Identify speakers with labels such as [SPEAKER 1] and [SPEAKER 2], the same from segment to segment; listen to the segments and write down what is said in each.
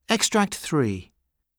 [SPEAKER 1] Extract 3.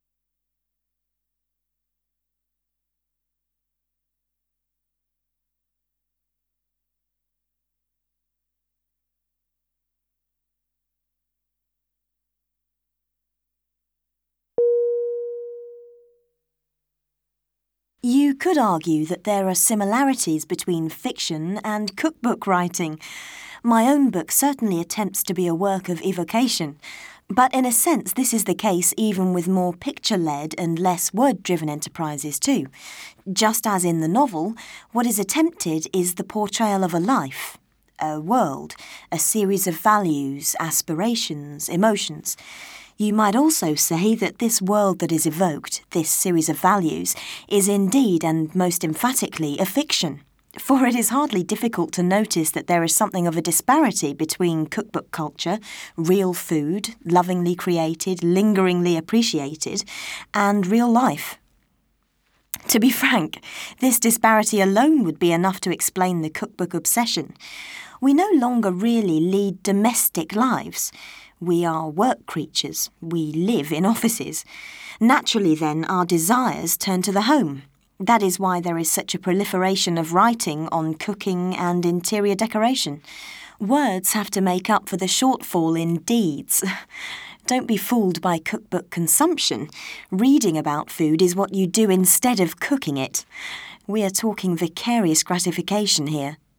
[SPEAKER 2] You could argue that there are similarities between fiction and cookbook writing. My own book certainly attempts to be a work of evocation, but in a sense this is the case even with more picture-led and less word-driven enterprises too. Just as in the novel, what is attempted is the portrayal of a life, a world, a series of values, aspirations, emotions. You might also say that this world that is evoked, this series of values, is indeed and most emphatically a fiction. For it is hardly difficult to notice that there is something of a disparity between cookbook culture, real food, lovingly created, lingeringly appreciated, and real life. To be frank, this disparity alone would be enough to explain the cookbook obsession. We no longer really lead domestic lives. We are work creatures. We live in offices. Naturally, then, our desires turn to the home. That is why there is such a proliferation of writing on cooking and interior decoration. Words have to make up for the shortfall in deeds. Don't be fooled by cookbook consumption. Reading about food is what you do instead of cooking it. We are talking vicarious gratification here.